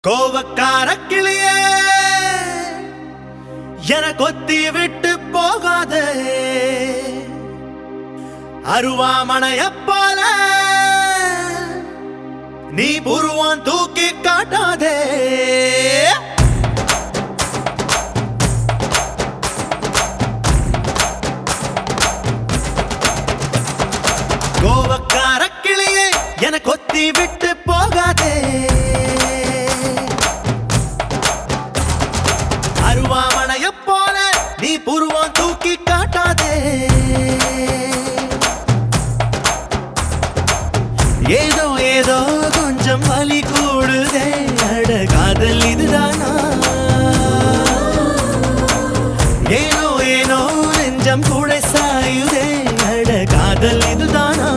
கோவக்கார கிளியே என கொத்தி விட்டு போகாதே அருவாமனைய போல நீ புருவான் தூக்கி காட்டாதே கோவக்கார கிளியே என கொத்தி விட்டு போகாதே அருவாமனைய போல நீ புருவான் தூக்கி காட்டாதே ஏதோ ஏதோ கொஞ்சம் வலி கூடுதே அட காதல் இதுதானா ஏனோ ஏனோ நெஞ்சம் கூட சாயுதே அட காதல் இதுதானா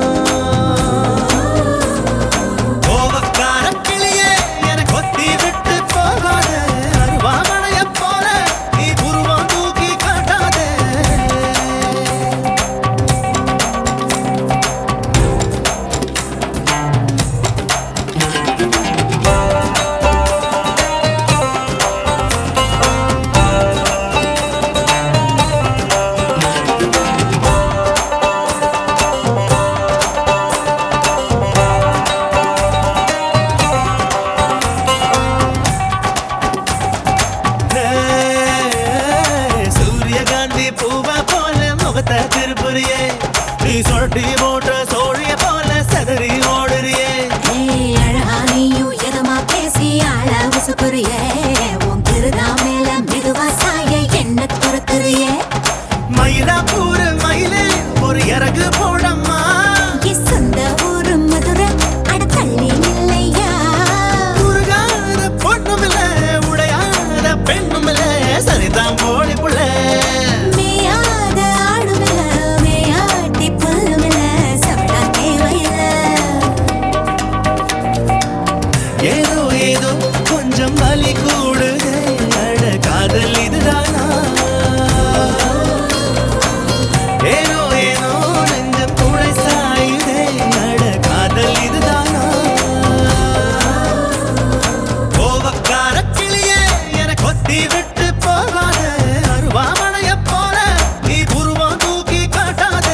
கோவக்கார கிளியே என கொத்தி விட்டு போகாதே அருவாமனைய போல நீ புருவான் தூக்கி காட்டாதே பூவா போல முகத்தை திருப்புறியே நீ சொட்டி போன்ற சோழிய போல சதறி ஓடுறியே அழகா நீயும் எதமா பேசி ஆள உசுப்புறியே உன் திருதா மேல மெதுவா சாய என்ன துறக்குறியே மயிலா பூரு மயிலே ஒரு இறகு போடம்மா சொந்த ஊரு மதுரை அட தள்ளி இல்லையா உருகாத பொண்ணும் இல்ல உடையாத பெண்ணும் இல்ல சரிதான் போடி புள்ள ஏதோ ஏதோ கொஞ்சம் வலி கூடுதே அட காதல் இதுதானா ஏனோ ஏனோ நெஞ்சம் கூட சாயுதே அட காதல் இதுதானா கோவக்கார கிளியே என கொத்தி விட்டு போகாதே அருவாமனைய போல நீ புருவான் தூக்கி காட்டாதே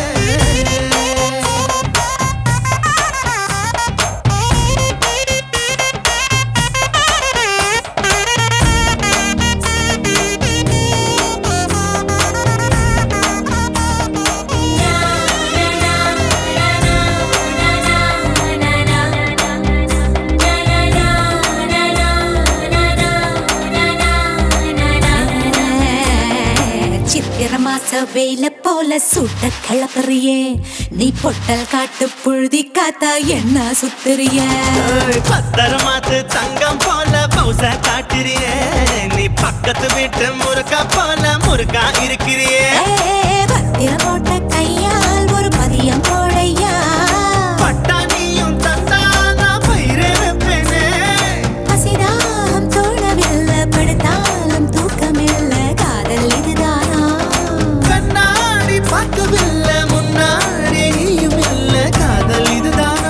மாச வெயில போல சுட்ட கிளப்புறியே நீ பொட்டல் காட்டு புழுதி காத்தா என்ன சுத்துறிய பத்தரமாத்து தங்கம் போல பௌச காட்டுறியே நீ பக்கத்து வீட்டு முறுக்கா போல முறுக்கா இருக்கிறியே பத்திரம் போட்ட கையால் ஒரு பதியம் போடையா பட்டாணியும் தந்தா நான் பயிரே வைப்பேனே பசிதாகம் தோணவில்லை படுத்தாலும் தூக்கமில்லை காதல் இதுதானா கண்ணாடி பார்க்கவில்லை முன்னாடி நீயும் இல்லை காதல் இதுதானா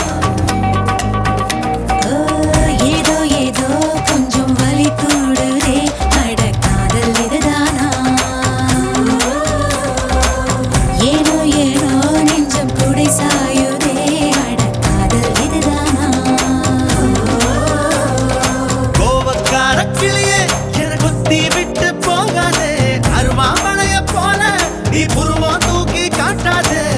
ஏதோ ஏதோ கொஞ்சம் வலி கூடுதே அட காதல் இதுதானா ஏனோ ஏனோ நெஞ்சம் குடை சாயுதே அட காதல் இதுதானா கோவக்கார கிளியே என கொத்தி விட்டு போகாதே அருவாமனைய போல நீ புருவான் தூக்கி காட்டாதே